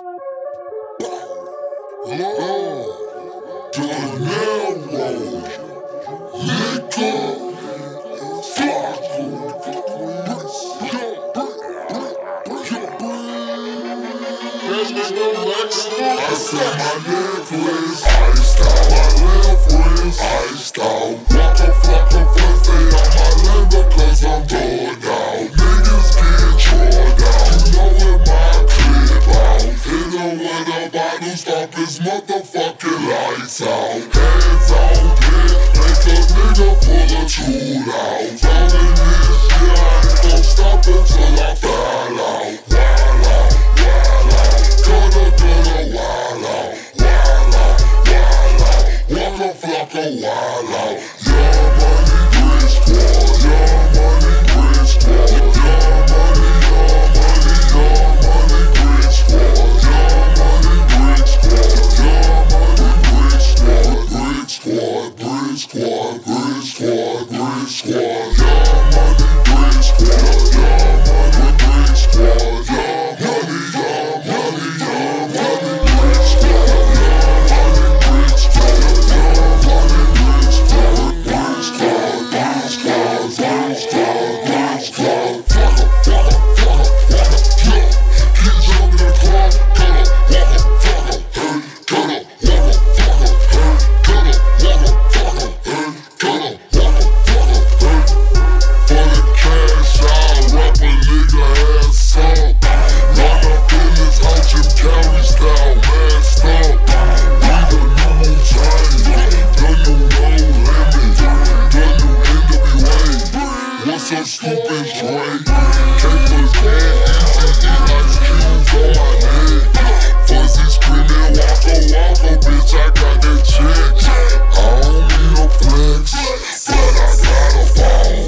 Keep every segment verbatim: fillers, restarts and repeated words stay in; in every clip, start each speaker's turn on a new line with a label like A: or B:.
A: Oh, Donero, Liquor, Flaco, I said my necklace iced out, my left wrist iced out. Waka flocka fussy on my limb because I'm thugged out. Niggas get chawed out, you know what my clip out. Hit her with a bottle, stop his motherfucking lights out. Hands on deck, make a nigga pull a tool out. All in this shit, I ain't gon' stop until I fall out. Wild out, wild out, gutter, gutter, wild out. Wild out, wild out, waka flocka wild out. Young money, rich squad, young money, rich squad. Young money, young money, young money, rich squad. Young money, rich squad, young money, rich squad. Rich squad, rich squad, rich squad, rich squad. Young money, rich squad, young money, rich squad. Young money, young money, young money, rich squad. Young money, rich squad, young money, rich squad. Rich squad, rich squad, rich squad, rich squad. Flocka, flocka, flocka, flocka, yeah. Get jump in the car, gutter, waka, flocka, hey, gutter, waka, flocka, hey, gutter, waka, flocka, hey, gutter, waka, flocka, hey. For the cash, I rap a nigga ass up. Run up in this house, Jim Carrey style, masked up. We the new Giant, the new No Limit, the new N W A. What's up, stupid Dre? Capers bad, easy, eat ice cubes on my neck. Fuzzy screaming, waka waka, bitch, I got that check. I don't mean no flex, but I got a phone.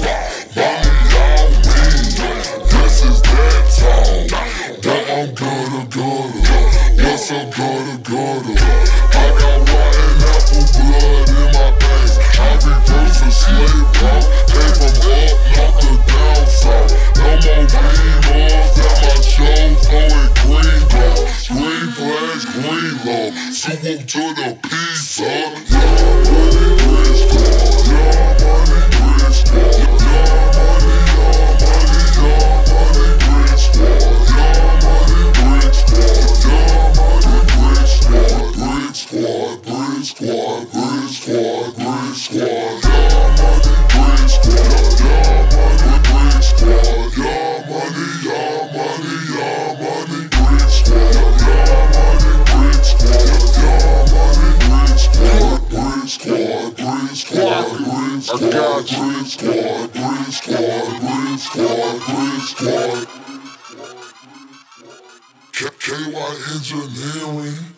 A: Money on me, this is that tone. But I'm gutter gutter, what's up gutter gutter? I got rotten apple blood in my veins. I reverse a slave pump, came from up north to down south. No more beamers at my shows, going green glow. Green flash, green low, super to the pizza. Young money, rich squad, young money, rich squad. Young money, young money, young money, rich squad. Young money, rich squad, young money, rich squad. Rich squad, rich squad, rich squad, rich squad. Young money, rich squad, young money, rich squad. Young money, young money, young money, rich squad. Young money, rich squad, young money, rich squad. Rich squad, rich squad, rich squad, rich squad, rich squad, rich squad, rich squad. K Y Engineering.